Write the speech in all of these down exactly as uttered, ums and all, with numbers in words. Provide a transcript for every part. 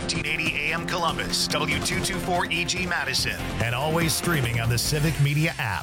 fourteen eighty A M Columbus, W two twenty-four E G Madison, and always streaming on the Civic Media app.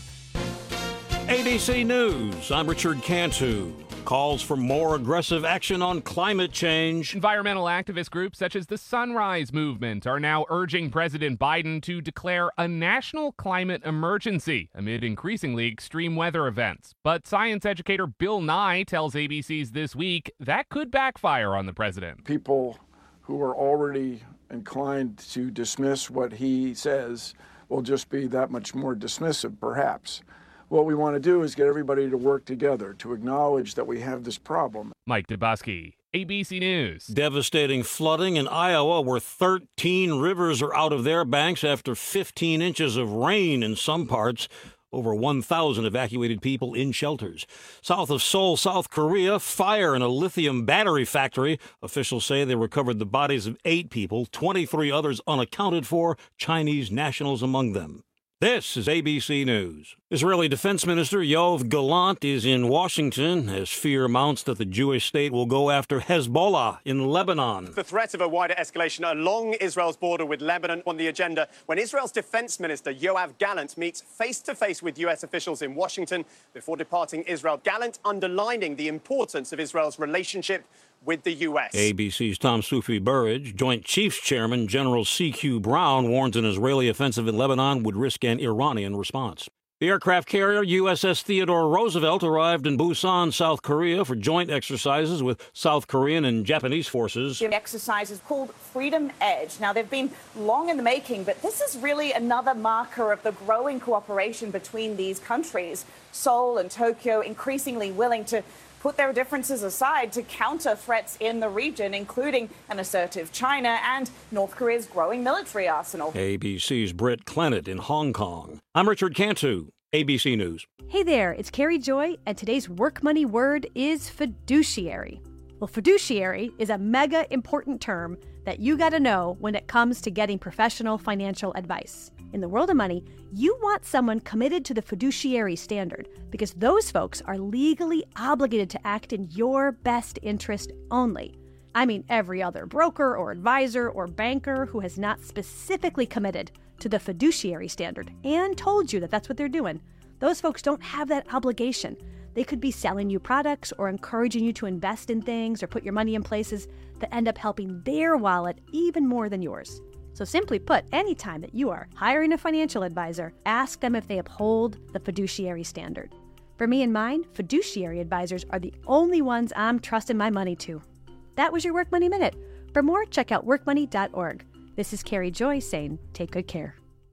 A B C News, I'm Richard Cantu. Calls for more aggressive action on climate change. Environmental activist groups such as the Sunrise Movement are now urging President Biden to declare a national climate emergency amid increasingly extreme weather events. But science educator Bill Nye tells A B C's This Week that could backfire on the president. People who are already inclined to dismiss what he says will just be that much more dismissive, perhaps. What we want to do is get everybody to work together to acknowledge that we have this problem. Mike Dubusky, A B C News. Devastating flooding in Iowa, where thirteen rivers are out of their banks after fifteen inches of rain in some parts. Over one thousand evacuated people in shelters. South of Seoul, South Korea, fire in a lithium battery factory. Officials say they recovered the bodies of eight people, twenty-three others unaccounted for, Chinese nationals among them. This is A B C News. Israeli Defense Minister Yoav Gallant is in Washington as fear mounts that the Jewish state will go after Hezbollah in Lebanon. The threat of a wider escalation along Israel's border with Lebanon on the agenda when Israel's Defense Minister Yoav Gallant meets face-to-face with U S officials in Washington before departing Israel. Gallant underlining the importance of Israel's relationship with the U S. A B C's Tom Sufi Burridge, Joint Chiefs Chairman General C Q Brown warns an Israeli offensive in Lebanon would risk an Iranian response. The aircraft carrier U S S Theodore Roosevelt arrived in Busan, South Korea for joint exercises with South Korean and Japanese forces. The exercise is called Freedom Edge. Now, they've been long in the making, but this is really another marker of the growing cooperation between these countries. Seoul and Tokyo increasingly willing to put their differences aside to counter threats in the region, including an assertive China and North Korea's growing military arsenal. A B C's Britt Clennett in Hong Kong. I'm Richard Cantu, A B C News. Hey there, it's Carrie Joy, and today's work money word is fiduciary. Well, fiduciary is a mega important term that you got to know when it comes to getting professional financial advice. In the world of money, you want someone committed to the fiduciary standard because those folks are legally obligated to act in your best interest only. I mean, every other broker or advisor or banker who has not specifically committed to the fiduciary standard and told you that that's what they're doing, those folks don't have that obligation. They could be selling you products or encouraging you to invest in things or put your money in places that end up helping their wallet even more than yours. So simply put, anytime that you are hiring a financial advisor, ask them if they uphold the fiduciary standard. For me and mine, fiduciary advisors are the only ones I'm trusting my money to. That was your Work Money Minute. For more, check out work money dot org. This is Carrie Joy saying, take good care.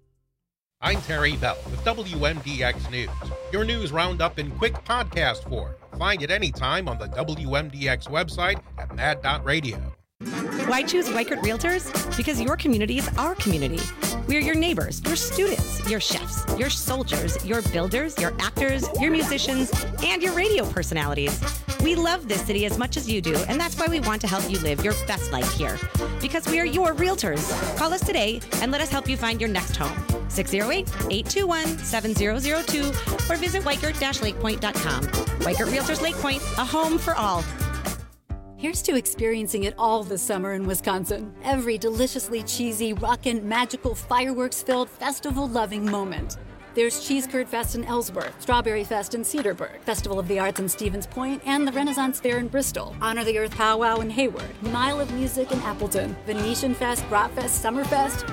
I'm Terry Bell with W M D X News, your news roundup in quick podcast form. Find it anytime on the W M D X website at mad dot radio. Why choose Weichert Realtors? Because your community is our community. We're your neighbors, your students, your chefs, your soldiers, your builders, your actors, your musicians, and your radio personalities. We love this city as much as you do, and that's why we want to help you live your best life here. Because we are your realtors. Call us today and let us help you find your next home. six oh eight, eight two one, seven zero zero two or visit weichert dash lakepoint dot com. Weichert Realtors Lake Point, a home for all. Here's to experiencing it all this summer in Wisconsin. Every deliciously cheesy, rockin', magical, fireworks-filled, festival-loving moment. There's Cheese Curd Fest in Ellsworth, Strawberry Fest in Cedarburg, Festival of the Arts in Stevens Point, and the Renaissance Fair in Bristol, Honor the Earth Powwow in Hayward, Mile of Music in Appleton, Venetian Fest, Bratfest, Summerfest.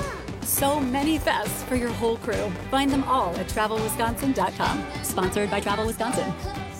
So many fests for your whole crew. Find them all at travel wisconsin dot com. Sponsored by Travel Wisconsin.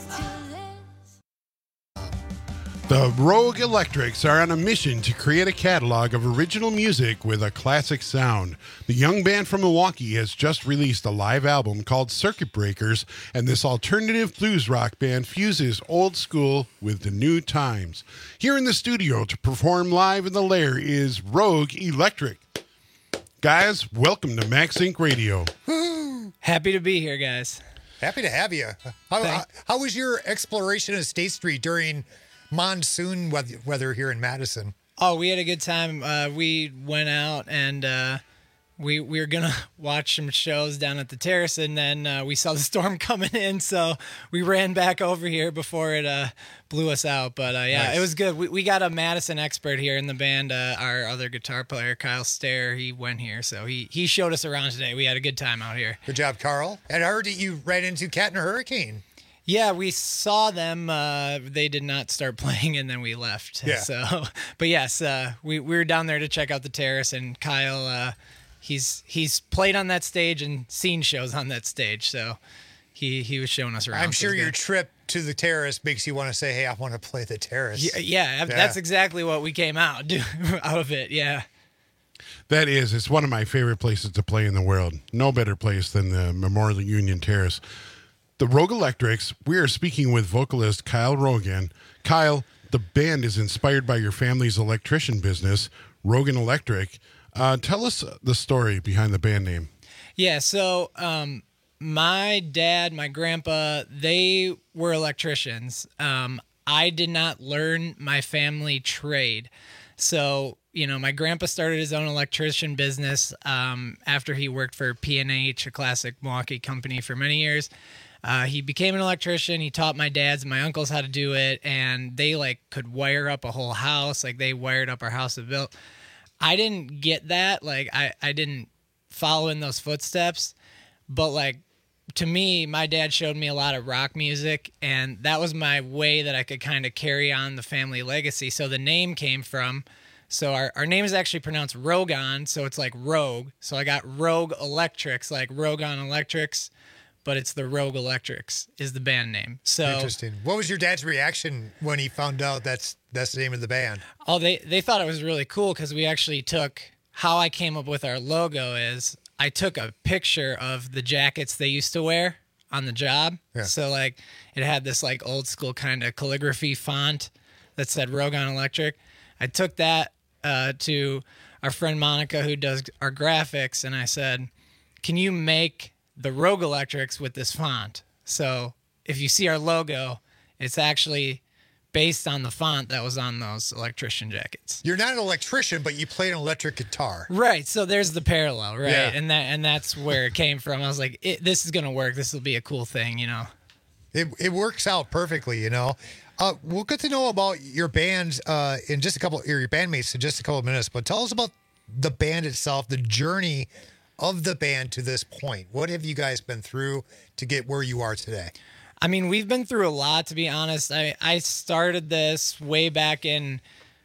The Rogue Electrics are on a mission to create a catalog of original music with a classic sound. The young band from Milwaukee has just released a live album called Circuit Breakers, and this alternative blues rock band fuses old school with the new times. Here in the studio to perform live in the Lair is Rogue Electric. Guys, welcome to Max Inc Radio. Happy to be here, guys. Happy to have you. How, how, how was your exploration of State Street during monsoon weather here in Madison? Oh, we had a good time. Uh, we went out and uh, we we were gonna watch some shows down at the Terrace, and then uh, we saw the storm coming in, so we ran back over here before it uh, blew us out. But uh, yeah, Nice. it was good. We we got a Madison expert here in the band. Uh, our other guitar player, Kyle Stair, he went here, so he he showed us around today. We had a good time out here. Good job, Carl. And I heard that you ran into Cat and Hurricane. Yeah, we saw them. Uh, they did not start playing, and then we left. Yeah. So, but yes, uh, we we were down there to check out the Terrace, and Kyle, uh, he's he's played on that stage and seen shows on that stage, so he he was showing us around. I'm so it sure was your good. trip to the Terrace makes you want to say, hey, I want to play the Terrace. Yeah, yeah, that's exactly what we came out do, out of it. Yeah. That is, it's one of my favorite places to play in the world. No better place than the Memorial Union Terrace. The Rogue Electrics, we are speaking with vocalist Kyle Rogan. Kyle, the band is inspired by your family's electrician business, Rogan Electric. Uh, tell us the story behind the band name. Yeah, so um, my dad, my grandpa, they were electricians. Um, I did not learn my family trade. So, you know, my grandpa started his own electrician business um, after he worked for P and H, a classic Milwaukee company, for many years. Uh, he became an electrician. He taught my dads and my uncles how to do it, and they like could wire up a whole house. Like they wired up our house and built. I didn't get that. Like I, I didn't follow in those footsteps, but like to me, my dad showed me a lot of rock music, and that was my way that I could kind of carry on the family legacy. So the name came from, so our, our name is actually pronounced Rogon, so it's like Rogue. So I got Rogue Electrics, like Rogon Electrics, but it's the Rogue Electrics is the band name. So Interesting. What was your dad's reaction when he found out that's that's the name of the band? Oh, they, they thought it was really cool because we actually took, how I came up with our logo is I took a picture of the jackets they used to wear on the job. Yeah. So like it had this like old school kind of calligraphy font that said Rogon Electric. I took that uh, to our friend Monica who does our graphics, and I said, can you make the Rogue Electrics with this font? So if you see our logo, it's actually based on the font that was on those electrician jackets. You're not an electrician, but you play an electric guitar. Right. So there's the parallel, right? Yeah. And that and that's where it came from. I was like, it, this is going to work. This will be a cool thing, you know. It it works out perfectly, you know. Uh, we'll get to know about your band uh, in just a couple, or your bandmates in just a couple of minutes. But tell us about the band itself, the journey of the band to this point. What have you guys been through to get where you are today? I mean, we've been through a lot, to be honest. I, I started this way back in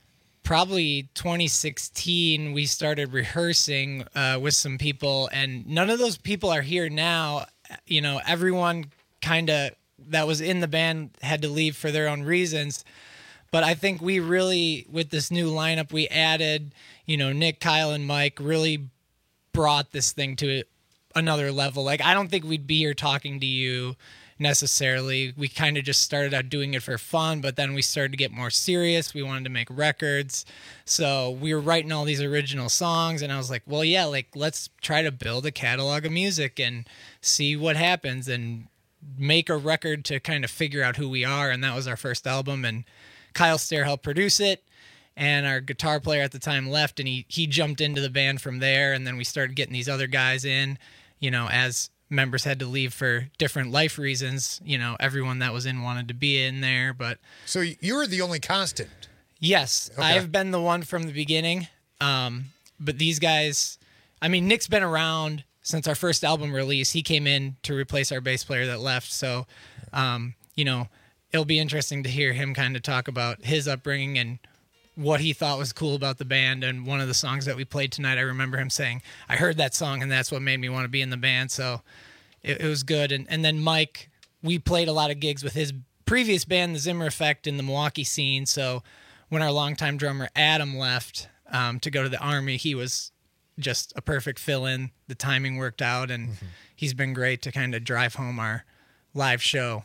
probably twenty sixteen. We started rehearsing uh, with some people, and none of those people are here now. You know, everyone kind of that was in the band had to leave for their own reasons. But I think we really, with this new lineup, we added, you know, Nick, Kyle, and Mike really brought this thing to another level. Like, I don't think we'd be here talking to you necessarily. We kind of just started out doing it for fun, but then we started to get more serious. We wanted to make records. So we were writing all these original songs, and I was like, well, yeah, like, let's try to build a catalog of music and see what happens and make a record to kind of figure out who we are. And that was our first album, and Kyle Stair helped produce it. And our guitar player at the time left, and he he jumped into the band from there. And then we started getting these other guys in, you know, as members had to leave for different life reasons. You know, everyone that was in wanted to be in there. But so you were the only constant. Yes, Okay. I've been the one from the beginning. Um, but these guys, I mean, Nick's been around since our first album release. He came in to replace our bass player that left. So, um, you know, it'll be interesting to hear him kind of talk about his upbringing and what he thought was cool about the band. And one of the songs that we played tonight, I remember him saying, I heard that song and that's what made me want to be in the band. So it, it was good. And, and then Mike, we played a lot of gigs with his previous band, the Zimmer Effect, in the Milwaukee scene. So when our longtime drummer Adam left um, to go to the Army, he was just a perfect fill-in. The timing worked out, and mm-hmm. he's been great to kind of drive home our live show.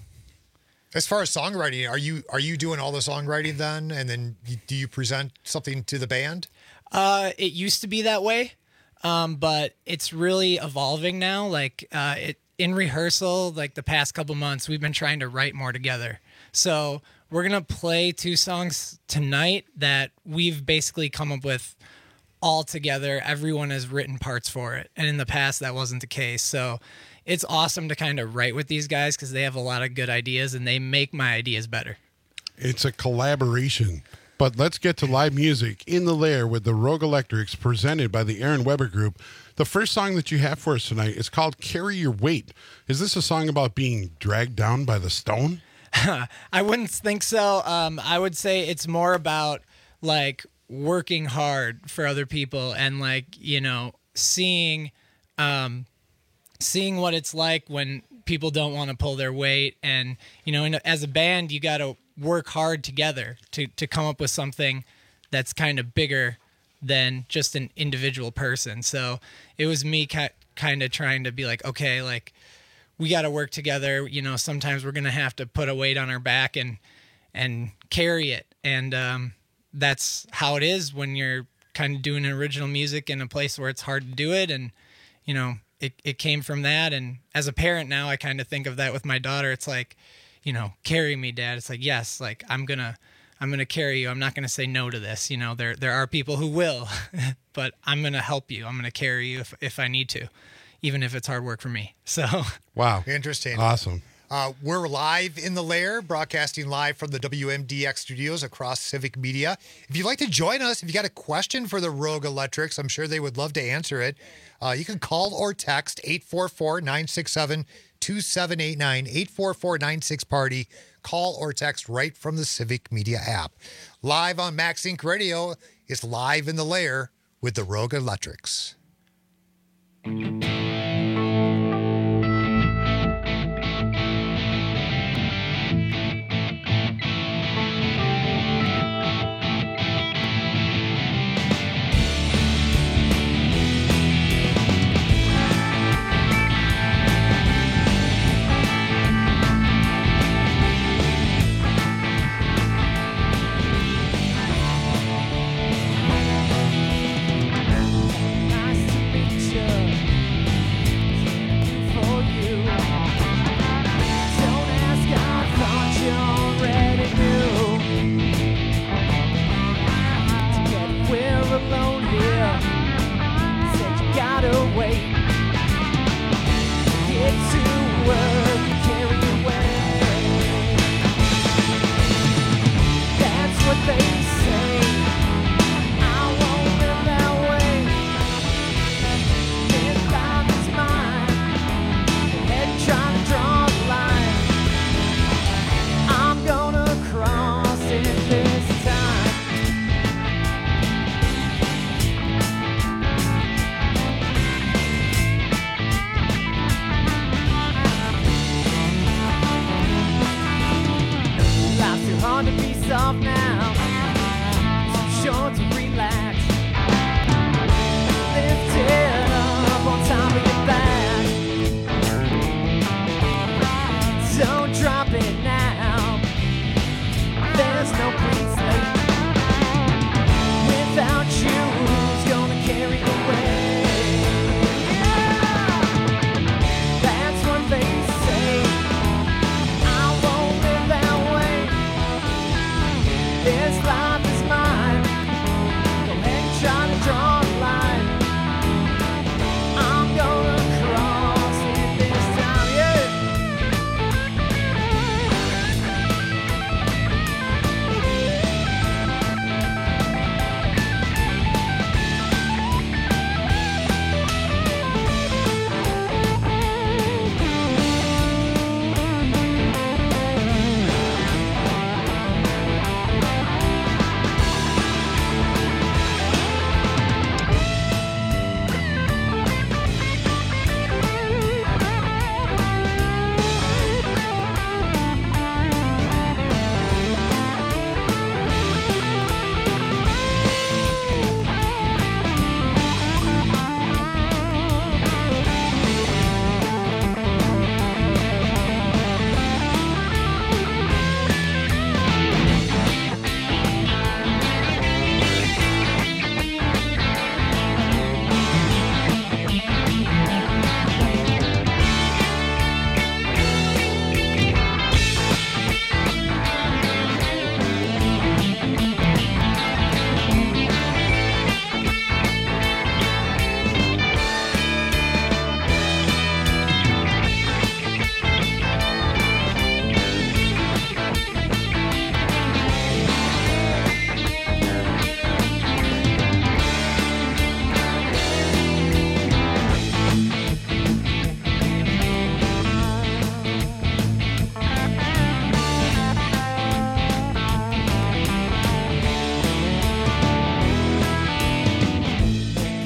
As far as songwriting, are you are you doing all the songwriting then, and then you, do you present something to the band? Uh, it used to be that way, um, but it's really evolving now. Like uh, it in rehearsal, like the past couple months, we've been trying to write more together. So we're gonna play two songs tonight that we've basically come up with all together. Everyone has written parts for it. And in the past, that wasn't the case. So it's awesome to kind of write with these guys because they have a lot of good ideas and they make my ideas better. It's a collaboration. But let's get to live music in the Lair with the Rogue Electrics presented by the Aaron Weber Group. The first song that you have for us tonight is called Carry Your Weight. Is this a song about being dragged down by the stone? I wouldn't think so. Um, I would say it's more about like working hard for other people and like, you know, seeing, um, seeing what it's like when people don't want to pull their weight. And, you know, in a, as a band, you got to work hard together to, to come up with something that's kind of bigger than just an individual person. So it was me ca- kind of trying to be like, okay, like we got to work together. You know, sometimes we're going to have to put a weight on our back and, and carry it. And, um, that's how it is when you're kind of doing original music in a place where it's hard to do it. And, you know, it, it came from that. And as a parent now, I kind of think of that with my daughter. It's like, you know, carry me, Dad. It's like, yes, like I'm going to, I'm going to carry you. I'm not going to say no to this. You know, there, there are people who will, but I'm going to help you. I'm going to carry you if, if I need to, even if it's hard work for me. So, wow. Interesting. Awesome. Uh, we're live in the Lair, broadcasting live from the W M D X studios across Civic Media. If you'd like to join us, if you got a question for the Rogue Electrics, I'm sure they would love to answer it. Uh, you can call or text eight four four, nine six seven, two seven eight nine, eight four four, nine six party. Call or text right from the Civic Media app. Live on Max Inc Radio is Live in the Lair with the Rogue Electrics. Nice to meet you.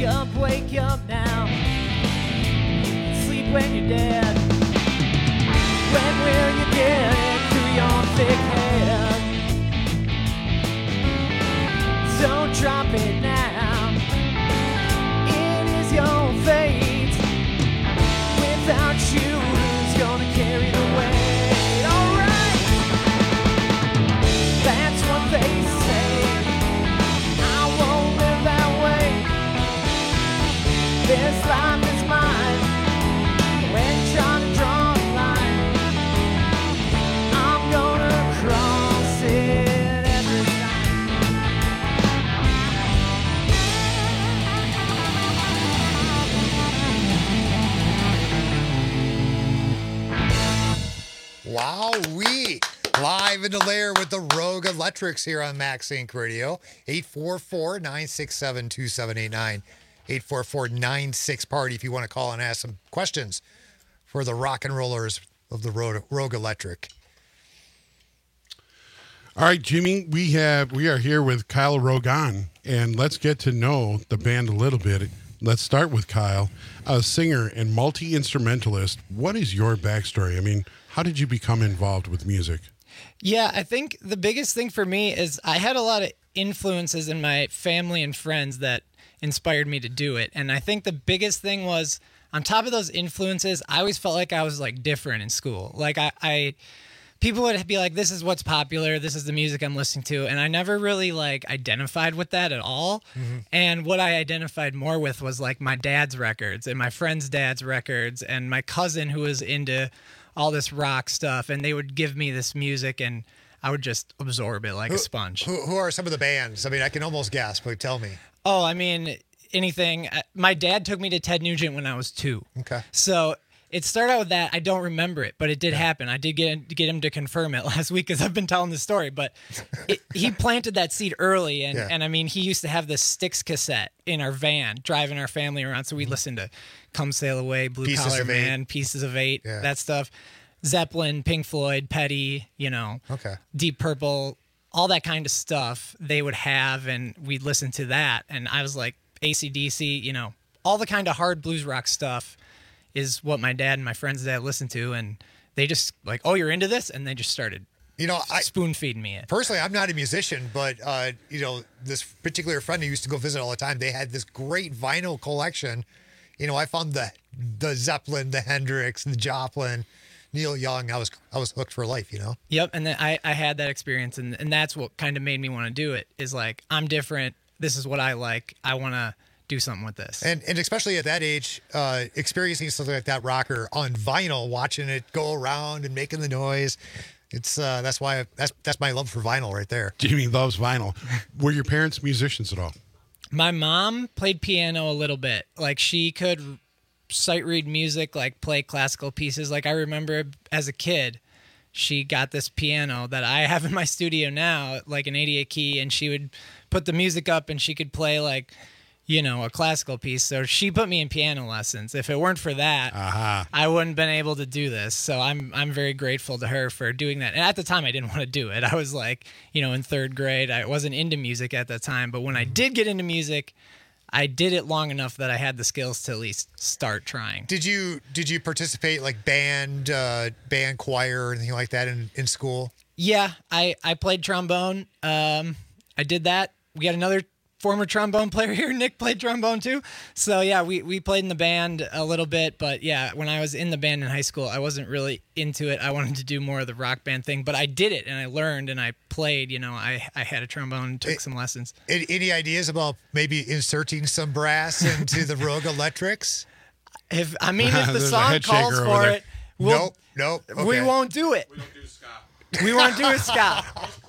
up, wake up now. Sleep when you're dead. When will you get it through your thick head? Don't drop it now. It is your fate. Without you, who's gonna carry the weight? Alright, that's what they say. I won't live that way. This life is mine. When trying to draw a line, I'm gonna cross it every time. Wow-wee. Live in the lair with the Rogue Electrics here on Max Inc Radio. eight four four, nine six seven, two seven eight nine. eight four four, nine six, party if you want to call and ask some questions for the rock and rollers of the Rogue, Rogue Electric. All right, Jimmy, we have we are here with Kyle Rogan, and let's get to know the band a little bit. Let's start with Kyle, a singer and multi-instrumentalist. What is your backstory? I mean, how did you become involved with music? Yeah, I think the biggest thing for me is I had a lot of influences in my family and friends that inspired me to do it. And I think the biggest thing was, on top of those influences, I always felt like I was like different in school. Like I, I people would be like, this is what's popular, this is the music I'm listening to. And I never really like identified with that at all. Mm-hmm. And what I identified more with was like my dad's records and my friend's dad's records and my cousin who was into all this rock stuff, and they would give me this music, and I would just absorb it like who, a sponge. Who, who are some of the bands? I mean, I can almost guess, but tell me. Oh, I mean, anything. My dad took me to Ted Nugent when I was two. Okay. So it started out with that. I don't remember it, but it did yeah. happen. I did get get him to confirm it last week because I've been telling the story. But it, he planted that seed early, and, yeah. and I mean, he used to have this Styx cassette in our van, driving our family around. So we'd mm-hmm. listen to Come Sail Away, Blue Pieces Collar Man, eight. Pieces of Eight, yeah. that stuff. Zeppelin, Pink Floyd, Petty, you know, okay. Deep Purple, all that kind of stuff they would have, and we'd listen to that. And I was like, A C D C, you know, all the kind of hard blues rock stuff is what my dad and my friends' dad listened to, and they just like, oh, you're into this? And they just started you know, I, spoon feeding me it. Personally, I'm not a musician, but, uh, you know, this particular friend who used to go visit all the time, they had this great vinyl collection. You know, I found the the Zeppelin, the Hendrix, the Joplin, Neil Young. I was I was hooked for life, you know? Yep, and then I, I had that experience, and, and that's what kind of made me want to do it, is like, I'm different. This is what I like. I want to do something with this. And and especially at that age, uh, experiencing something like that rocker on vinyl, watching it go around and making the noise. It's uh, that's why I, that's that's my love for vinyl right there. Jimmy loves vinyl. Were your parents musicians at all? My mom played piano a little bit. Like, she could sight read music, like play classical pieces. Like, I remember as a kid, she got this piano that I have in my studio now, like an eighty-eight key, and she would put the music up and she could play like, you know, a classical piece. So she put me in piano lessons. If it weren't for that, uh-huh. I wouldn't have been able to do this. So I'm I'm very grateful to her for doing that. And at the time, I didn't want to do it. I was like, you know, in third grade. I wasn't into music at that time. But when I did get into music, I did it long enough that I had the skills to at least start trying. Did you did you participate like band, uh, band choir or anything like that in, in school? Yeah, I, I played trombone. Um, I did that. We got another former trombone player here. Nick played trombone too. So yeah, we, we played in the band a little bit, but yeah, when I was in the band in high school, I wasn't really into it. I wanted to do more of the rock band thing, but I did it and I learned and I played, you know, I, I had a trombone, took it, some lessons. Any, any ideas about maybe inserting some brass into the Rogue Electrics? If, I mean, if the song calls for it, we'll, nope, nope. Okay. We won't do it. We don't do ska. We won't do a ska.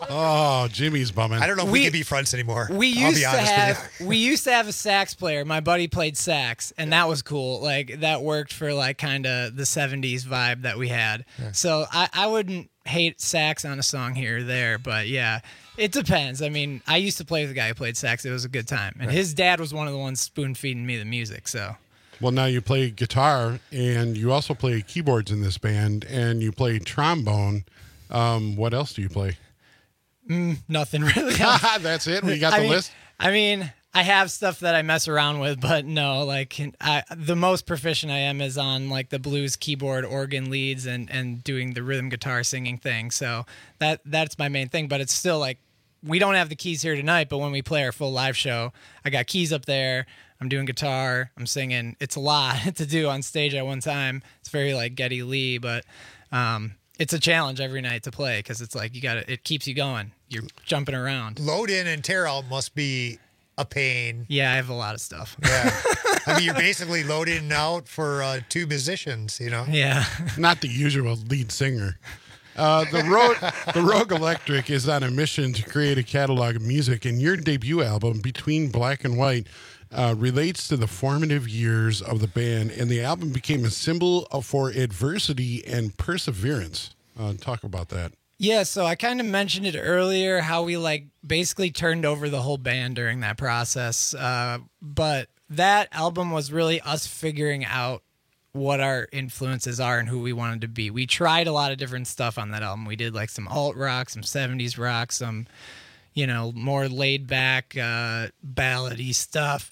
Oh, Jimmy's bumming. I don't know if we, we can be friends anymore. We I'll used be to honest have with you. we used to have a sax player. My buddy played sax, and that was cool. Like, that worked for like kind of the seventies vibe that we had. Yeah. So I, I wouldn't hate sax on a song here or there, but yeah, it depends. I mean, I used to play with a guy who played sax. It was a good time, and right. his dad was one of the ones spoon feeding me the music. So. Well, now you play guitar, and you also play keyboards in this band, and you play trombone. Um, what else do you play? Mm, nothing really. That's it. We got the I mean, list. I mean, I have stuff that I mess around with, but no, like I, the most proficient I am is on like the blues keyboard, organ leads, and and doing the rhythm guitar singing thing. So that that's my main thing. But it's still like we don't have the keys here tonight. But when we play our full live show, I got keys up there. I'm doing guitar. I'm singing. It's a lot to do on stage at one time. It's very like Geddy Lee, but um, it's a challenge every night to play because it's like you got to. It keeps you going. You're jumping around. Load in and tear out must be a pain. Yeah, I have a lot of stuff. Yeah. I mean, you're basically loading and out for uh, two musicians, you know? Yeah. Not the usual lead singer. Uh, the Rogue, the Rogue Electric is on a mission to create a catalog of music, and your debut album, Between Black and White, uh, relates to the formative years of the band, and the album became a symbol for adversity and perseverance. Uh, talk about that. Yeah, so I kind of mentioned it earlier, how we like basically turned over the whole band during that process. Uh, but that album was really us figuring out what our influences are and who we wanted to be. We tried a lot of different stuff on that album. We did like some alt rock, some seventies rock, some, you know, more laid back, uh, ballady stuff.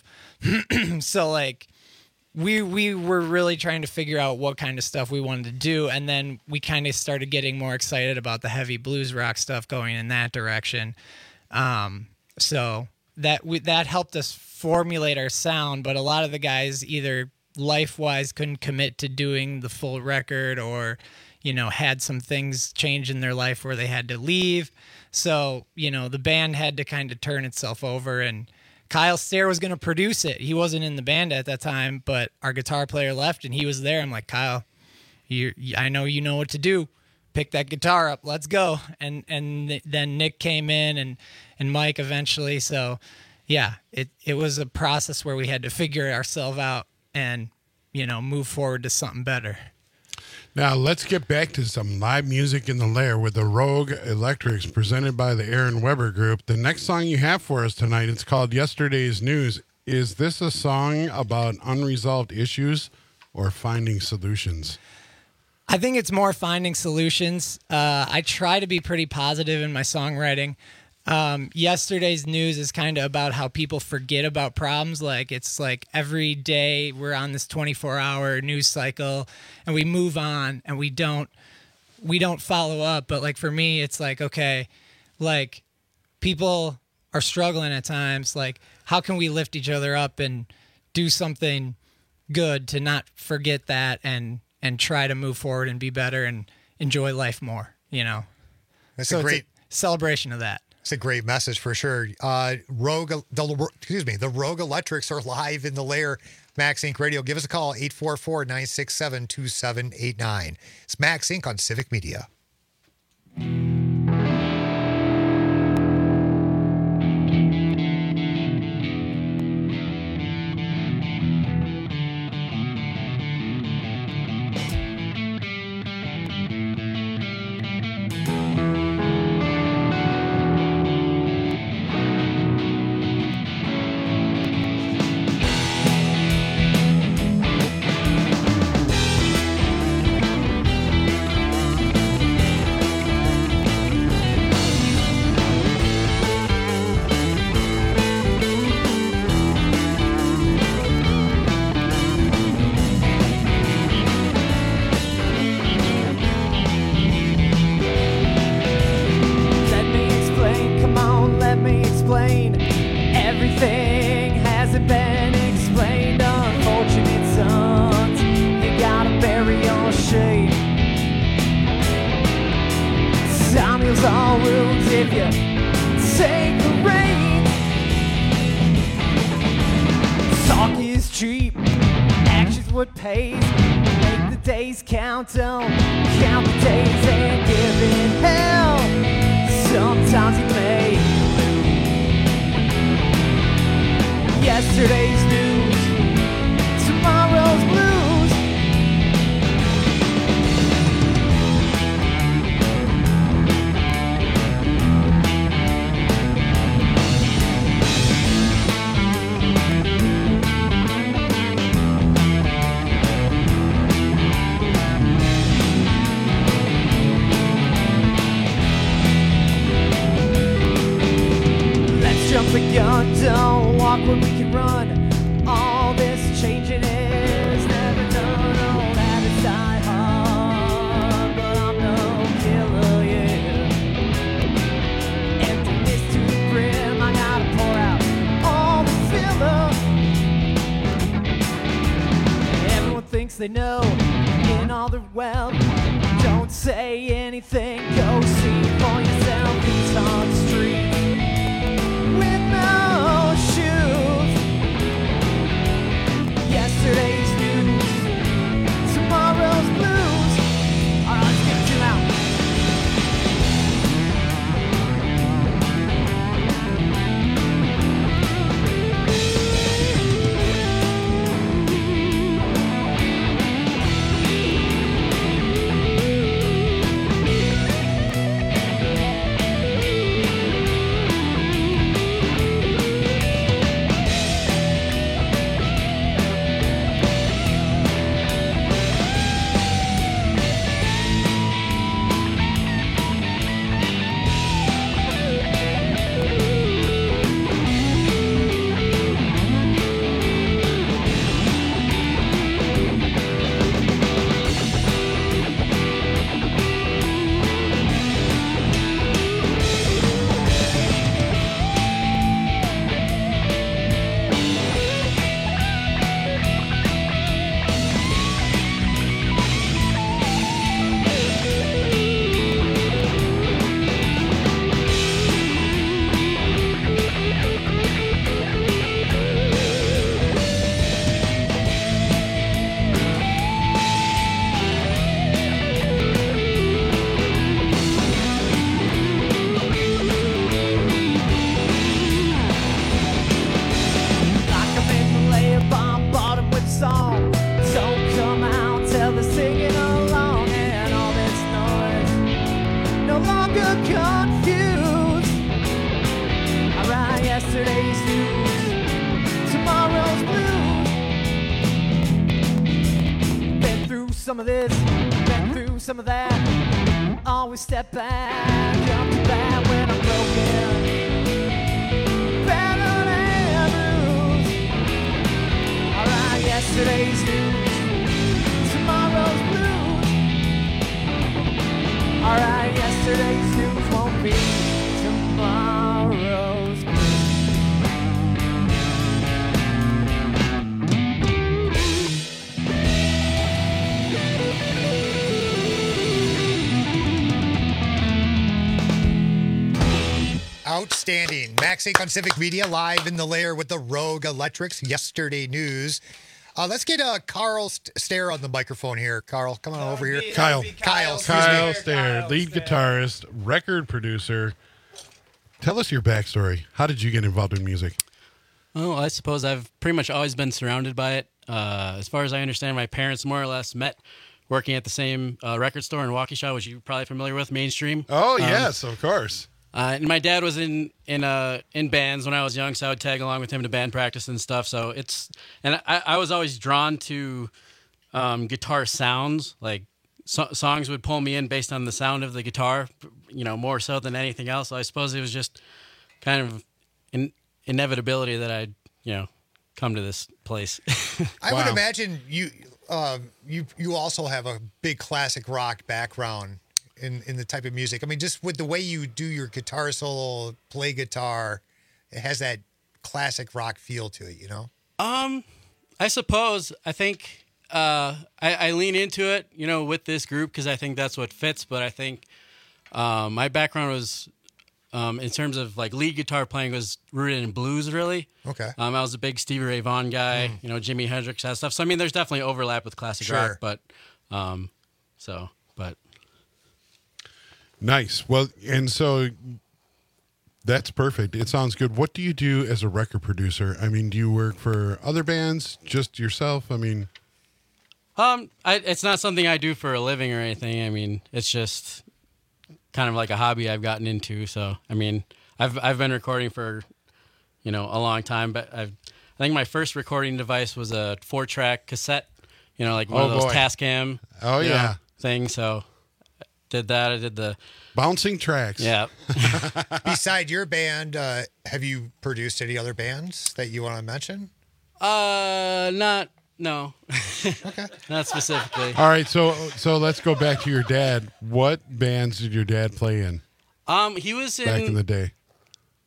So like, We we were really trying to figure out what kind of stuff we wanted to do, and then we kind of started getting more excited about the heavy blues rock stuff going in that direction. Um, so that we, that helped us formulate our sound, but a lot of the guys either life-wise couldn't commit to doing the full record or, you know, had some things change in their life where they had to leave. So, you know, the band had to kind of turn itself over, and Kyle Stair was going to produce it. He wasn't in the band at that time, but our guitar player left and he was there. I'm like, Kyle, you, I know you know what to do. Pick that guitar up. Let's go. And and then Nick came in and, and Mike eventually. So, yeah, it, it was a process where we had to figure ourselves out and, you know, move forward to something better. Now, let's get back to some live music in the lair with the Rogue Electrics presented by the Aaron Weber Group. The next song you have for us tonight, it's called Yesterday's News. Is this a song about unresolved issues or finding solutions? I think it's more finding solutions. Uh, I try to be pretty positive in my songwriting. Um, yesterday's news is kind of about how people forget about problems. Like it's like every day we're on this twenty-four hour news cycle and we move on and we don't, we don't follow up. But like for me, it's like, okay, like people are struggling at times. Like how can we lift each other up and do something good to not forget that and, and try to move forward and be better and enjoy life more, you know? That's so a great it's a celebration of that. It's a great message for sure. Uh, Rogue, the, excuse me, the Rogue Electrics are live in the lair. Max Incorporated. Radio. Give us a call, eight four four, nine six seven, two seven eight nine. It's Max Incorporated on Civic Media. Walk with thinks they know in all the realm. Don't say anything, go see for yourself. It's on the street with no shoes. Yesterday's news, tomorrow's blues. All right, let's get you out. Some of this, been through some of that. Always step back, up to bat when I'm broken. Better than bruised. Alright, yesterday's news, tomorrow's blues. Alright, yesterday's news won't be tomorrow's blues. Outstanding. Max Inc on Civic Media, live in the lair with the Rogue Electrics. Yesterday news. Uh, let's get uh, Carl Stair on the microphone here. Carl, come on uh, over here. Be, Kyle. Be Kyle. Kyle Stair, lead guitarist, record producer. Tell us your backstory. How did you get involved in music? Oh, I suppose I've pretty much always been surrounded by it. Uh, as far as I understand, my parents more or less met working at the same uh, record store in Waukesha, which you're probably familiar with, Mainstream. Oh, um, yes, of course. Uh, and my dad was in in uh, in bands when I was young, so I would tag along with him to band practice and stuff. So it's and I, I was always drawn to um, guitar sounds. Like so- songs would pull me in based on the sound of the guitar, you know, more so than anything else. So I suppose it was just kind of an inevitability that I'd you know come to this place. I wow. would imagine you uh, you you also have a big classic rock background. In, in the type of music. I mean, just with the way you do your guitar solo, play guitar, it has that classic rock feel to it, you know? Um, I suppose. I think uh, I, I lean into it, you know, with this group because I think that's what fits. But I think um, my background was, um, in terms of like lead guitar playing, was rooted in blues, really. Okay. Um, I was a big Stevie Ray Vaughan guy, mm. you know, Jimi Hendrix, that stuff. So, I mean, there's definitely overlap with classic sure. rock, but um, so, but. Nice. Well, and so that's perfect. It sounds good. What do you do as a record producer? I mean, do you work for other bands, just yourself? I mean, um, I, it's not something I do for a living or anything. I mean, it's just kind of like a hobby I've gotten into. So, I mean, I've I've been recording for, you know, a long time. But I've I think my first recording device was a four-track cassette. You know, like one oh, of those boy. Tascam. Oh yeah. Know, thing. So. Did that. I did the bouncing tracks. Yeah. Beside your band, uh, have you produced any other bands that you want to mention? Uh, not no. Okay. Not specifically. All right. So so let's go back to your dad. What bands did your dad play in? Um, he was in back in the day.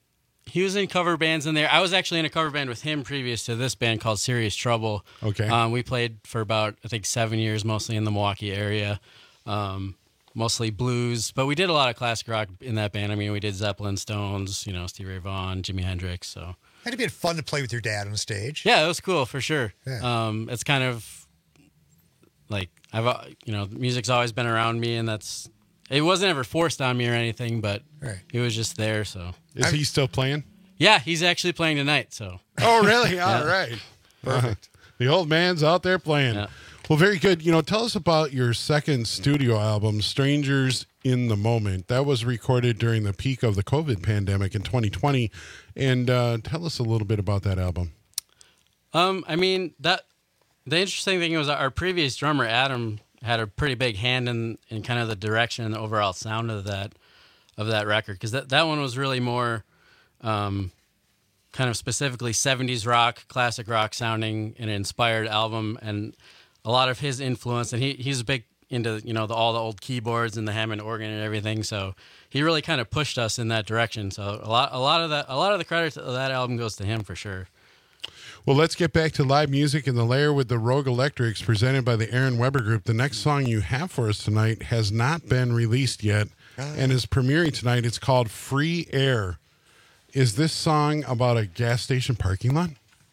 he was in cover bands in there. I was actually in a cover band with him previous to this band called Serious Trouble. Okay. Um, we played for about, I think, seven years, mostly in the Milwaukee area, um, mostly blues. But we did a lot of classic rock in that band. I mean, we did Zeppelin, Stones, you know, Stevie Ray Vaughan, Jimi Hendrix. So Had to be fun to play with your dad on stage. yeah, it was cool for sure. Yeah. Um, it's kind of like I've, uh, you know, music's always been around me, and that's it wasn't ever forced on me or anything, but Right. it was just there. So Is he still playing? yeah, he's actually playing tonight. So Oh, really? Yeah. All right. Perfect. The old man's out there playing. Yeah. Well, very good. You know, tell us about your second studio album, Strangers in the Moment. That was recorded during the peak of the COVID pandemic in twenty twenty. And uh, tell us a little bit about that album. Um, I mean that the interesting thing was our previous drummer Adam had a pretty big hand in, in kind of the direction and the overall sound of that of that record, because that, that one was really more um, kind of specifically seventies rock, classic rock sounding, an inspired album, and a lot of his influence. And he he's big into you know the, all the old keyboards and the Hammond organ and everything. So he really kind of pushed us in that direction. So a lot a lot of that a lot of the credit of that album goes to him for sure. Well, let's get back to live music in the Lair with the Rogue Electrics, presented by the Aaron Weber Group. The next song you have for us tonight has not been released yet and is premiering tonight. It's called Free Air. Is this song about a gas station parking lot?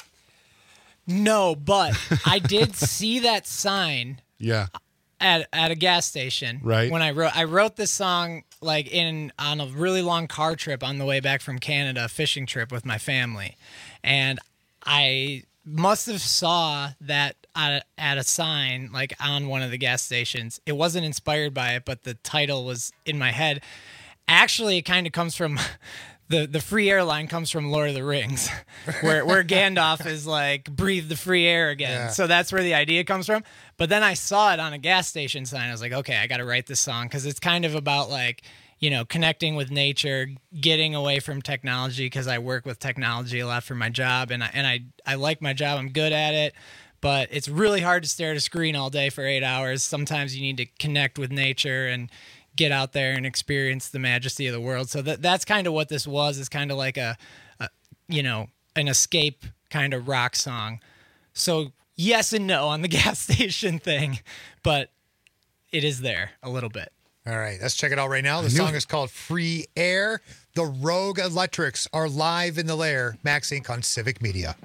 No, but I did see that sign Yeah. at at a gas station. Right. When I wrote I wrote this song like in on a really long car trip on the way back from Canada, a fishing trip with my family. And I must have saw that at a, at a sign like on one of the gas stations. It wasn't inspired by it, but the title was in my head. Actually, it kind of comes from the the free air line comes from Lord of the Rings, where where Gandalf is like, breathe the free air again. Yeah. So that's where the idea comes from. But then I saw it on a gas station sign. I was like, okay, I got to write this song, because it's kind of about like, you know, connecting with nature, getting away from technology, because I work with technology a lot for my job, and I and I I like my job. I'm good at it. But it's really hard to stare at a screen all day for eight hours. Sometimes you need to connect with nature and get out there and experience the majesty of the world. So that that's kind of what this was. It's kind of like a, a, you know, an escape kind of rock song. So yes and no on the gas station thing, but it is there a little bit. All right, let's check it out right now. The song is called Free Air. The Rogue Electrics are live in the Lair. Max Incorporated on Civic Media.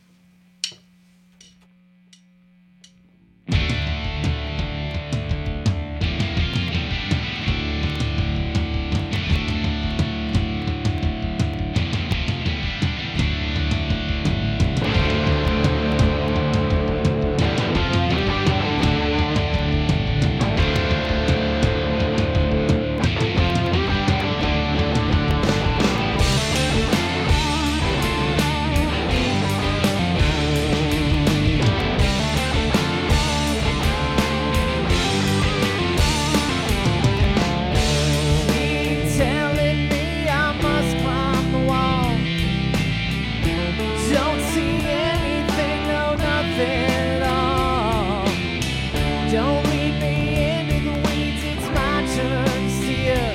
Telling me I must climb the wall. Don't see anything, no nothing at all. Don't lead me into the weeds, it's my turn to steer.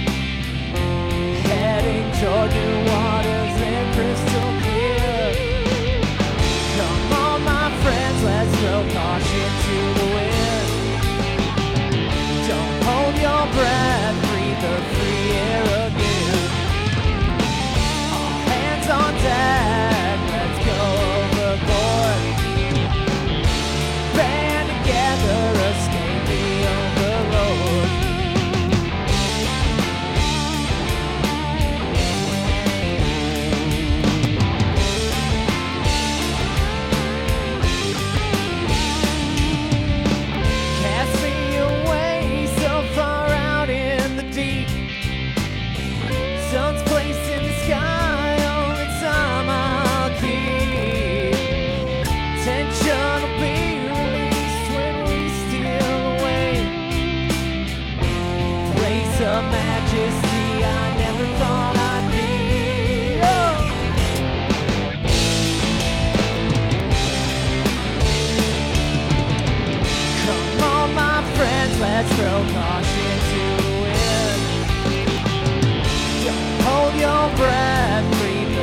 Heading toward new waters and crystal clear. Come on, my friends, let's throw caution to the wind. Don't hold your breath, breathe the free air again. All hands on deck, let's go overboard. Band together, escape the overload. Cast me away so far out in the deep. Sun's placed in the sky, only time I'll keep. Tension will be released when we steal away. Place of majesty I never thought I'd be. Oh. Come on, my friends, let's throw caution to the wind. Don't hold your breath, breathe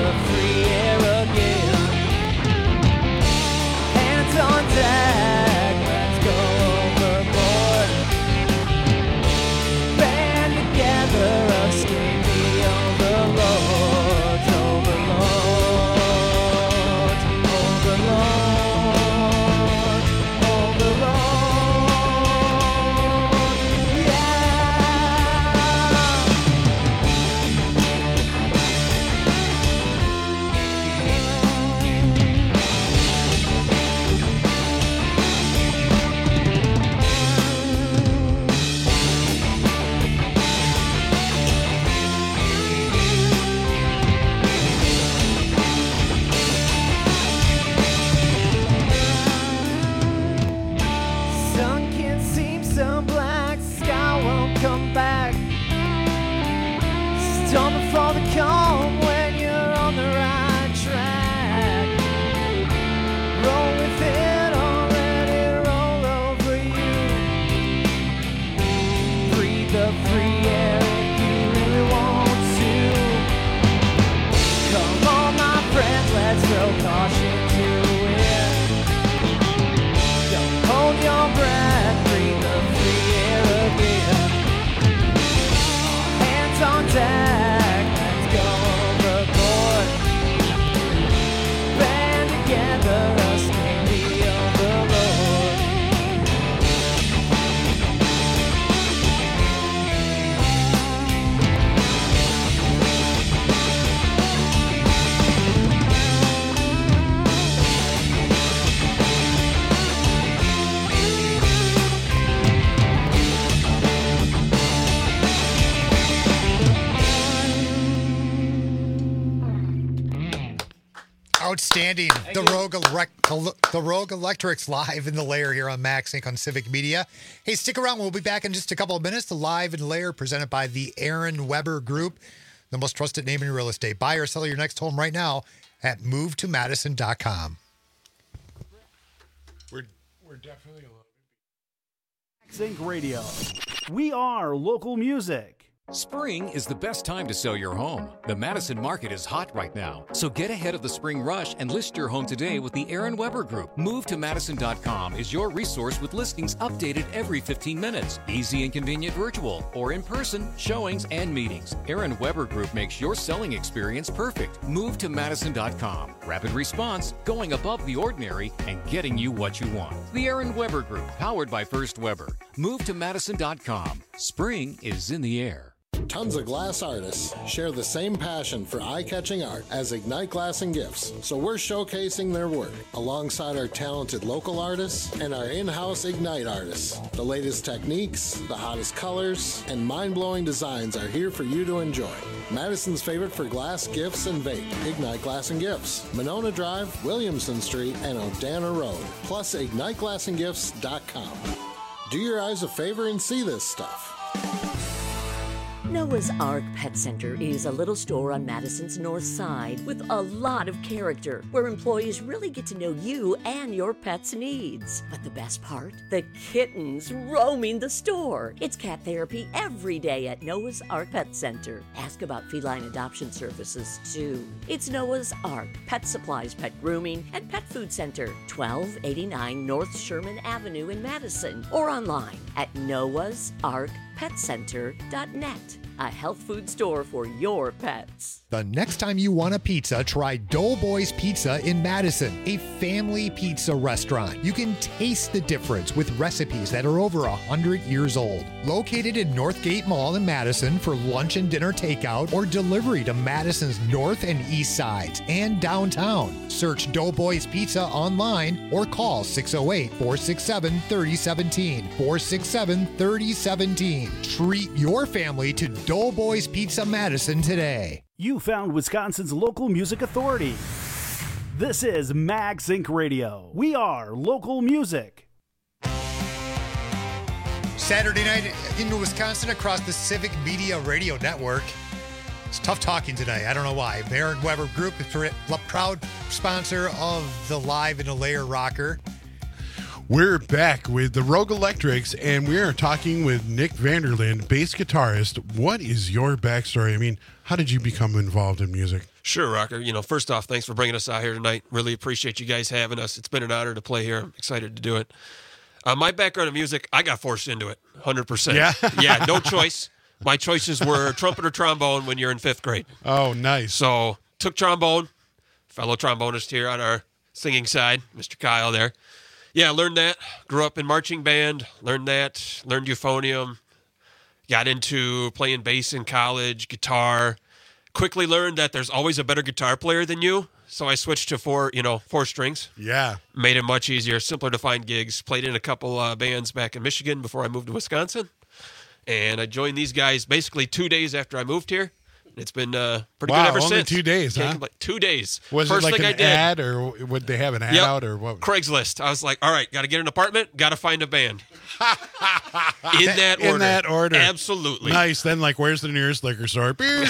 Outstanding. The Rogue, Elec- the Rogue Electrics live in the Lair here on Max Inc on Civic Media. Hey, stick around. We'll be back in just a couple of minutes. The Live in the Lair presented by the Aaron Weber Group, the most trusted name in real estate. Buy or sell your next home right now at move to madison dot com. We're, we're definitely a little Max Inc Radio. We are local music. Spring is the best time to sell your home. The Madison market is hot right now, so get ahead of the spring rush and list your home today with the Aaron Weber Group. move to madison dot com is your resource with listings updated every fifteen minutes. Easy and convenient virtual or in-person showings and meetings. Aaron Weber Group makes your selling experience perfect. move to madison dot com. Rapid response, going above the ordinary, and getting you what you want. The Aaron Weber Group, powered by First Weber. move to madison dot com. Spring is in the air. Tons of glass artists share the same passion for eye-catching art as Ignite Glass and Gifts, so we're showcasing their work alongside our talented local artists and our in-house Ignite artists. The latest techniques, the hottest colors, and mind-blowing designs are here for you to enjoy. Madison's favorite for glass, gifts, and vape, Ignite Glass and Gifts, Monona Drive, Williamson Street, and Odana Road, plus ignite glass and gifts dot com. Do your eyes a favor and see this stuff. Noah's Ark Pet Center is a little store on Madison's north side with a lot of character, where employees really get to know you and your pet's needs. But the best part? The kittens roaming the store. It's cat therapy every day at Noah's Ark Pet Center. Ask about feline adoption services, too. It's Noah's Ark Pet Supplies, Pet Grooming, and Pet Food Center, twelve eighty-nine North Sherman Avenue in Madison, or online at noahs ark pet center dot net. A health food store for your pets. The next time you want a pizza, try Doughboys Pizza in Madison, a family pizza restaurant. You can taste the difference with recipes that are over one hundred years old. Located in Northgate Mall in Madison for lunch and dinner takeout or delivery to Madison's north and east sides and downtown. Search Doughboys Pizza online or call six oh eight, four six seven, three oh one seven, four six seven, three oh one seven. Treat your family to Doughboys Pizza Madison today. You found Wisconsin's local music authority. This is Max Inc Radio. We are local music. Saturday night in Wisconsin across the Civic Media Radio Network. It's tough talking today. I don't know why. Aaron Weber Group is a proud sponsor of the Live in the Lair Rocker. We're back with the Rogue Electrics, and we are talking with Nick Vanderlind, bass guitarist. What is your backstory? I mean, how did you become involved in music? Sure, Rocker. You know, first off, thanks for bringing us out here tonight. Really appreciate you guys having us. It's been an honor to play here. I'm excited to do it. Uh, my background in music, I got forced into it, one hundred percent. Yeah? Yeah, no choice. My choices were trumpet or trombone when you're in fifth grade. Oh, nice. So, took trombone, fellow trombonist here on our singing side, Mister Kyle there. Yeah, learned that. Grew up in marching band, learned that, learned euphonium, got into playing bass in college, guitar. Quickly learned that there's always a better guitar player than you, so I switched to four, you know, four strings. Yeah. Made it much easier, simpler to find gigs. Played in a couple uh, bands back in Michigan before I moved to Wisconsin. And I joined these guys basically two days after I moved here. It's been uh, pretty wow, good ever only since. two days, Can't huh? complain. Two days. Was First it like thing an I did, ad, or would they have an ad Yep. out, or what? Craigslist. I was like, all right, got to get an apartment, got to find a band. In that order. In that order. Absolutely. Nice. Then, like, where's the nearest liquor store? Beer.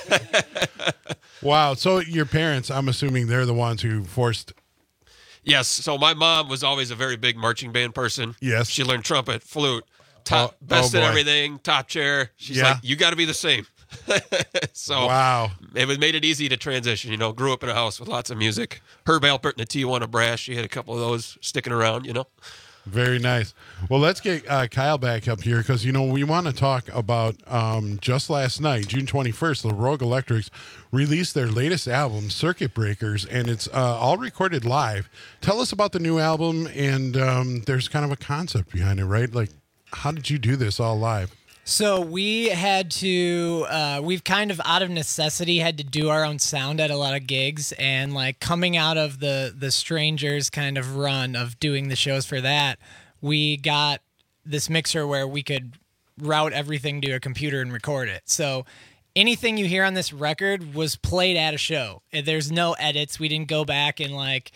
Wow. So your parents, I'm assuming they're the ones who forced. Yes. So my mom was always a very big marching band person. Yes. She learned trumpet, flute, top, Oh, best oh, in boy. everything, top chair. She's Yeah. like, you got to be the same. So Wow. it was made it easy to transition. You know, grew up in a house with lots of music. Herb Alpert and the Tijuana Brass. She had a couple of those sticking around. You know. Very nice. Well, let's get uh, Kyle back up here because, you know, we want to talk about um, just last night, June twenty-first, the Rogue Electrics released their latest album, Circuit Breakers, and it's uh, all recorded live. Tell us about the new album, and um, there's kind of a concept behind it, right? Like, how did you do this all live? So we had to, uh, we've kind of out of necessity had to do our own sound at a lot of gigs, and like coming out of the the Strangers kind of run of doing the shows for that, we got this mixer where we could route everything to a computer and record it. So anything you hear on this record was played at a show. There's no edits. We didn't go back and like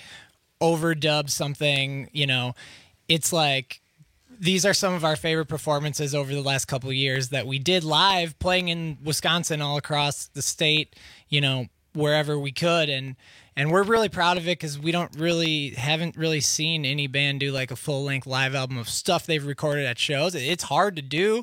overdub something, you know. It's like these are some of our favorite performances over the last couple of years that we did live, playing in Wisconsin, all across the state, you know, wherever we could. And and we're really proud of it because we don't really, haven't really seen any band do like a full-length live album of stuff they've recorded at shows. It's hard to do.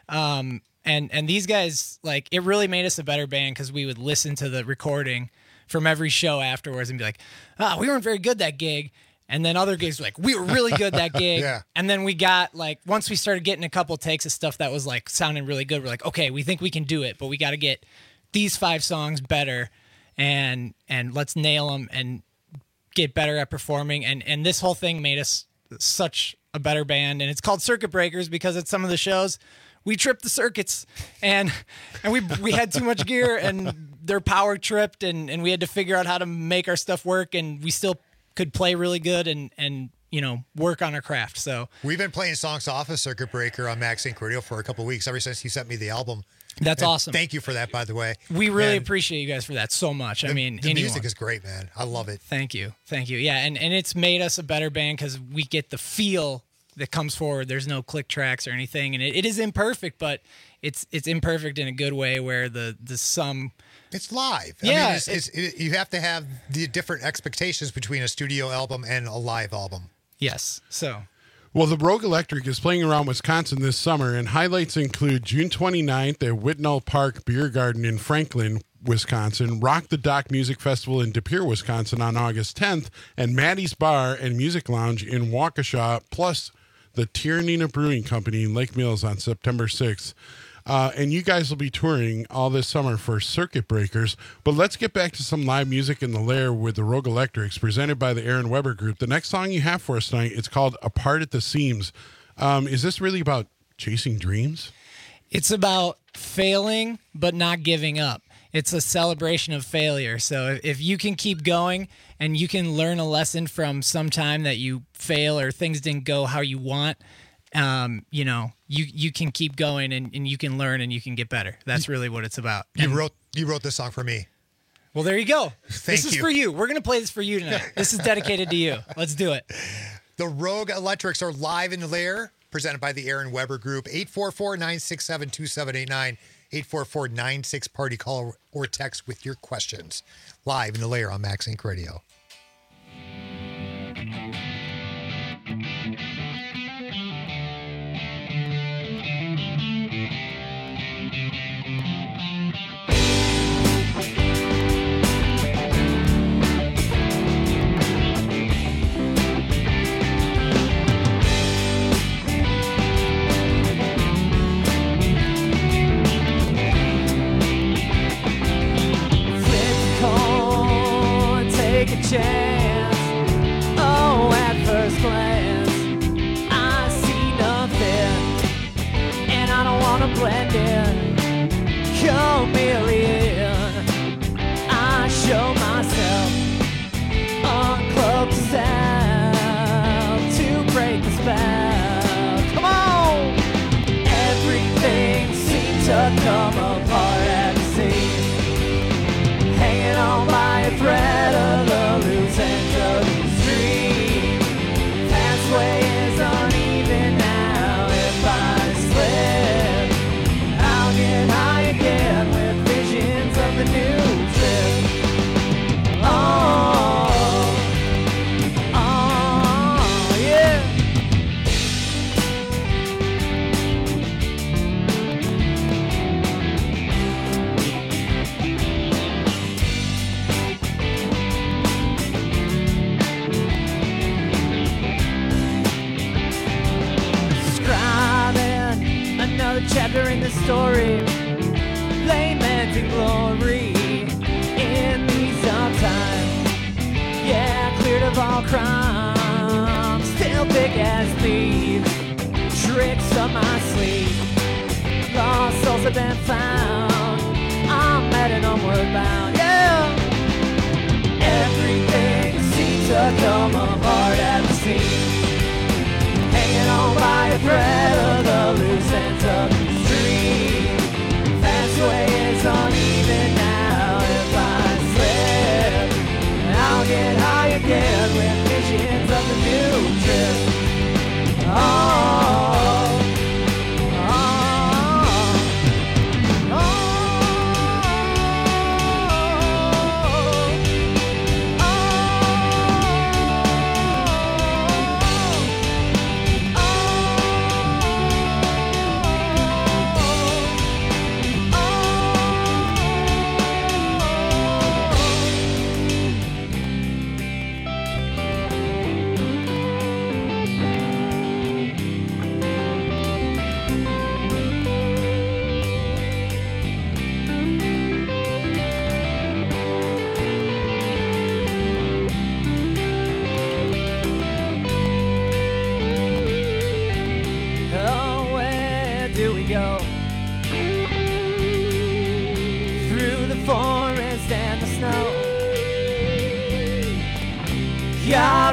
Um, and, and these guys, like, it really made us a better band because we would listen to the recording from every show afterwards and be like, ah, we weren't very good that gig. And then other gigs were like, we were really good that gig. Yeah. And then we got like, once we started getting a couple takes of stuff that was like sounding really good, we're like, okay, we think we can do it, but we got to get these five songs better and and let's nail them and get better at performing. And and this whole thing made us such a better band. And it's called Circuit Breakers because at some of the shows we tripped the circuits and and we we had too much gear and their power tripped and and we had to figure out how to make our stuff work, and we still could play really good and and you know, work on our craft. So we've been playing songs off of Circuit Breaker on Max Inc Radio for a couple of weeks, ever since he sent me the album. That's And awesome. Thank you for that, by the way. We really And appreciate you guys for that so much. I the- mean, the anyone. music is great, man. I love it. Thank you. Thank you. Yeah, and, and it's made us a better band because we get the feel that comes forward. There's no click tracks or anything, and it, it is imperfect, but it's it's imperfect in a good way where the, the sum... It's live. Yeah. I mean, it's, it's, it, you have to have the different expectations between a studio album and a live album. Yes. So... Well, the Rogue Electric is playing around Wisconsin this summer, and highlights include June twenty-ninth at Whitnall Park Beer Garden in Franklin, Wisconsin, Rock the Dock Music Festival in De Pere, Wisconsin on August tenth, and Maddie's Bar and Music Lounge in Waukesha, plus the Tyrannina Brewing Company in Lake Mills on September sixth. Uh, and you guys will be touring all this summer for Circuit Breakers. But let's get back to some live music in the Lair with the Rogue Electrics, presented by the Aaron Weber Group. The next song you have for us tonight, it's called Apart at the Seams. Um, is this really about chasing dreams? It's about failing but not giving up. It's a celebration of failure. So if, if you can keep going and you can learn a lesson from some time that you fail or things didn't go how you want, um, you know, you, you can keep going and, and you can learn and you can get better. That's really what it's about. You And- wrote you wrote this song for me. Well, there you go. Thank this is you. for you. We're going to play this for you tonight. This is dedicated to you. Let's do it. The Rogue Electrics are live in the Lair, presented by the Aaron Weber Group. eight four four, nine six seven, two seven eight nine, eight four four, nine six party call or text with your questions. Live in the Lair on Max Inc Radio. Take a chance. Oh, at first glance, I see nothing, and I don't wanna blend in. Chameleon, I show myself, uncloak self to break the spell. Come on! Everything seems to come apart at the seams, hanging on by a thread of the loose ends of the stream. Pathway is uneven now. If I slip, I'll get high again with visions of the new trip. Oh, oh, yeah. Describing another chapter in the story, lamenting glory in these dark times. Yeah, cleared of all crime, still thick as thieves, tricks up my sleeve. Lost souls have been found, I'm heading homeward bound. Yeah, everything seems to come apart at the seams, hanging on by a thread of the loose ends of the stream. Fast way is on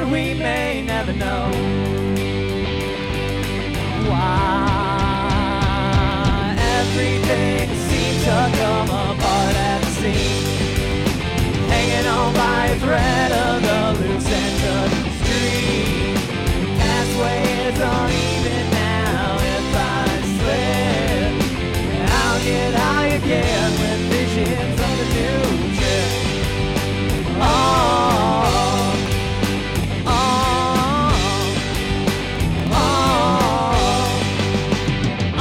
we may never know why everything seems to come apart at the seams, hanging on by a thread of the loose end of the street. Pathway is uneven now. If I slip, I'll get high again with visions of a new trip. Oh, oh, oh,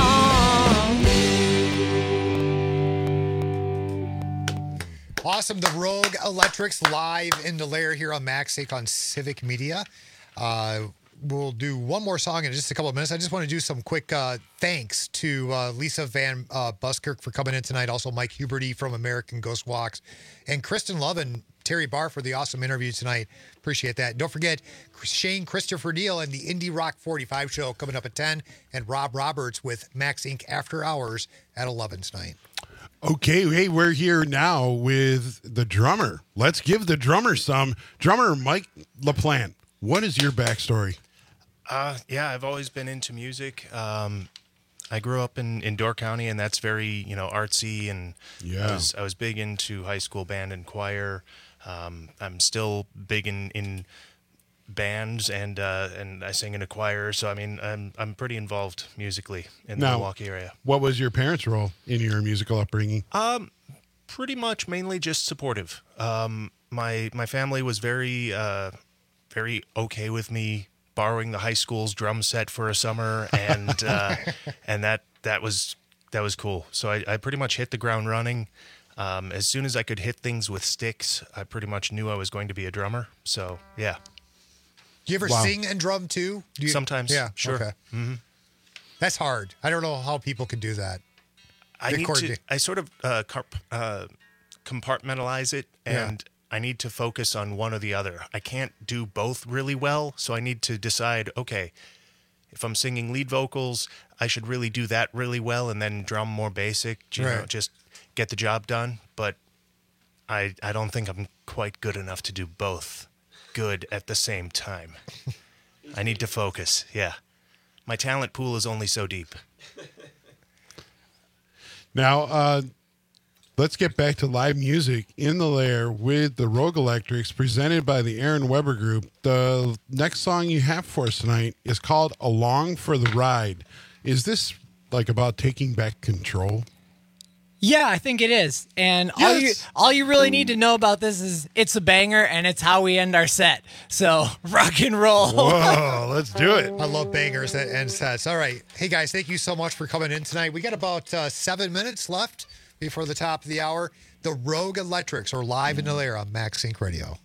oh. Awesome. The Rogue Electrics live in the lair here on MaxSync on Civic Media. Uh, we'll do one more song in just a couple of minutes. I just want to do some quick uh, thanks to uh, Lisa Van uh, Buskirk for coming in tonight. Also, Mike Huberty from American Ghost Walks, and Kristen Love and Terry Barr for the awesome interview tonight. Appreciate that. Don't forget Shane Christopher Neal and the Indie Rock forty-five show coming up at ten, and Rob Roberts with Max Incorporated After Hours at eleven tonight. Okay, hey, we're here now with the drummer. Let's give the drummer some. Drummer Mike LaPlante, what is your backstory? Uh, yeah, I've always been into music. Um, I grew up in, in Door County, and that's very, you know, artsy. And Yeah. I was I was big into high school band and choir. Um, I'm still big in, in bands, and uh, and I sing in a choir. So I mean, I'm I'm pretty involved musically in the Now, Milwaukee area. What was your parents' role in your musical upbringing? Um, pretty much mainly just supportive. Um, my my family was very uh, very okay with me borrowing the high school's drum set for a summer, and uh, and that that was that was cool. So I, I pretty much hit the ground running. Um, as soon as I could hit things with sticks, I pretty much knew I was going to be a drummer. So yeah. Do you ever Wow. sing and drum too? Do you, Sometimes, Yeah. sure. Okay. Mm-hmm. That's hard. I don't know how people can do that. I Good need to. coordinate. I sort of uh, carp, uh, compartmentalize it, Yeah. and I need to focus on one or the other. I can't do both really well, so I need to decide. Okay, if I'm singing lead vocals, I should really do that really well, and then drum more basic. You know, Right. just get the job done. But I I don't think I'm quite good enough to do both good at the same time. I need to focus. Yeah, my talent pool is only so deep. Now, uh, let's get back to live music in the lair with the Rogue Electrics presented by the Aaron Weber Group. The next song you have for us tonight is called Along for the Ride. Is this like about taking back control? Yeah, I think it is. And all you all you really need to know about this is it's a banger and it's how we end our set. So rock and roll. Whoa, let's do it. I love bangers that end sets. All right. Hey, guys, thank you so much for coming in tonight. We got about uh, seven minutes left before the top of the hour. The Rogue Electrics are live in the lair on Max Sync Radio.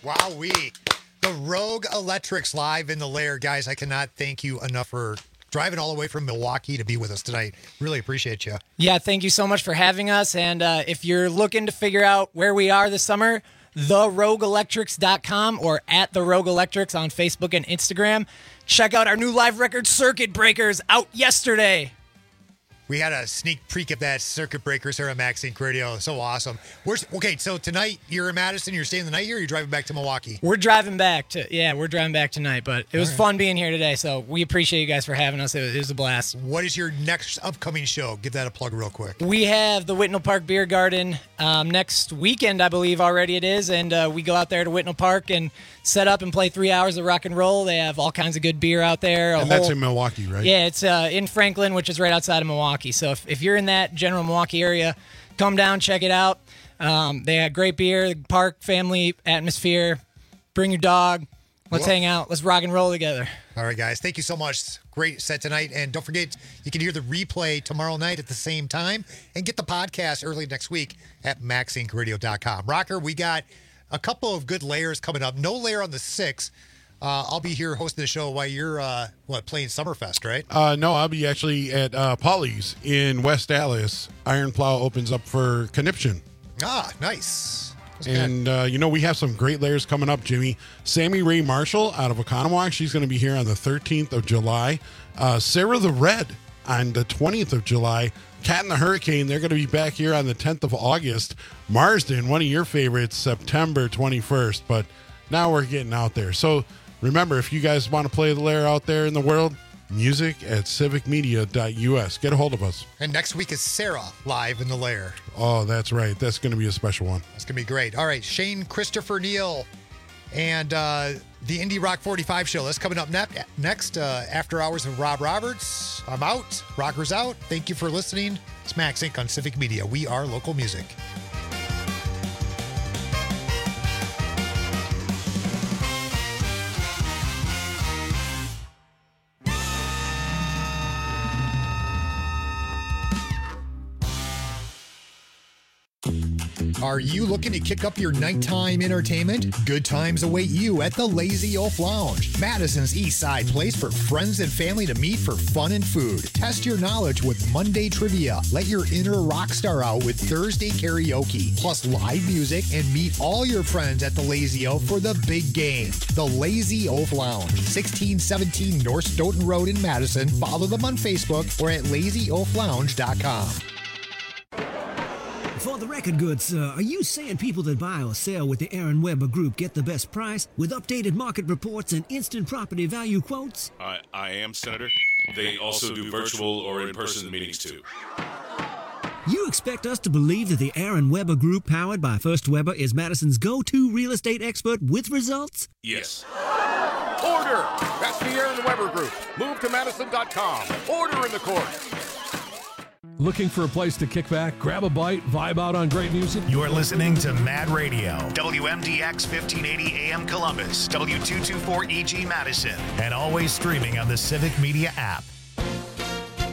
Wowee. The Rogue Electrics live in the Lair. Guys, I cannot thank you enough for driving all the way from Milwaukee to be with us tonight. Really appreciate you. Yeah, thank you so much for having us. And uh, if you're looking to figure out where we are this summer, the rogue electrics dot com or at The Rogue Electrics on Facebook and Instagram. Check out our new live record, Circuit Breakers, out yesterday. We had a sneak peek of that Circuit Breakers here on Max Inc Radio. So awesome. Where's, okay, so tonight you're in Madison. You're staying the night here, or you're driving back to Milwaukee? We're driving back to yeah, we're driving back tonight. But it was All right. fun being here today. So we appreciate you guys for having us. It was, it was a blast. What is your next upcoming show? Give that a plug real quick. We have the Whitnall Park Beer Garden um, next weekend, I believe already it is, and uh, we go out there to Whitnall Park and set up and play three hours of rock and roll. They have all kinds of good beer out there. a And that's whole- in Milwaukee, right? Yeah, it's uh, in Franklin, which is right outside of Milwaukee. So if, if you're in that general Milwaukee area, come down, check it out. Um, they had great beer, park, family atmosphere. Bring your dog. Let's Whoa. hang out. Let's rock and roll together. All right, guys. Thank you so much. Great set tonight. And don't forget, you can hear the replay tomorrow night at the same time and get the podcast early next week at max inc radio dot com. Rocker, we got a couple of good layers coming up. No layer on the sixth. Uh, I'll be here hosting the show while you're, uh, what, playing Summerfest, right? Uh, no, I'll be actually at uh, Polly's in West Dallas. Iron Plow opens up for Conniption. Ah, nice. That's And, uh, you know, we have some great layers coming up, Jimmy. Sammy Ray Marshall out of Oconomowoc. She's going to be here on the thirteenth of July. Uh, Sarah the Red on the twentieth of July. Cat and the Hurricane, they're going to be back here on the tenth of August. Marsden, one of your favorites, September twenty-first. But now we're getting out there. So remember, if you guys want to play the layer out there in the world, music at civic media dot u s. Get a hold of us. And next week is Sarah live in the lair. Oh, that's right. That's going to be a special one. That's going to be great. All right, Shane Christopher Neal and uh, the Indie Rock forty-five show. That's coming up ne- next. Uh, After Hours with Rob Roberts. I'm out. Rocker's out. Thank you for listening. It's Max Inc on Civic Media. We are local music. Are you looking to kick up your nighttime entertainment? Good times await you at the Lazy Oaf Lounge, Madison's East Side place for friends and family to meet for fun and food. Test your knowledge with Monday trivia. Let your inner rock star out with Thursday karaoke, plus live music, and meet all your friends at the Lazy Oaf for the big game. The Lazy Oaf Lounge, sixteen seventeen North Stoughton Road in Madison. Follow them on Facebook or at lazy oaf lounge dot com. For the record goods, sir, are you saying people that buy or sell with the Aaron Weber Group get the best price with updated market reports and instant property value quotes? I, I am, Senator. They also do virtual or in-person meetings, too. You expect us to believe that the Aaron Weber Group, powered by First Weber, is Madison's go-to real estate expert with results? Yes. Order! That's the Aaron Weber Group. Move to madison dot com. Order in the court. Looking for a place to kick back, grab a bite, vibe out on great music? You're listening to Mad Radio, W M D X fifteen eighty A M Columbus, W two twenty-four E G Madison, and always streaming on the Civic Media app.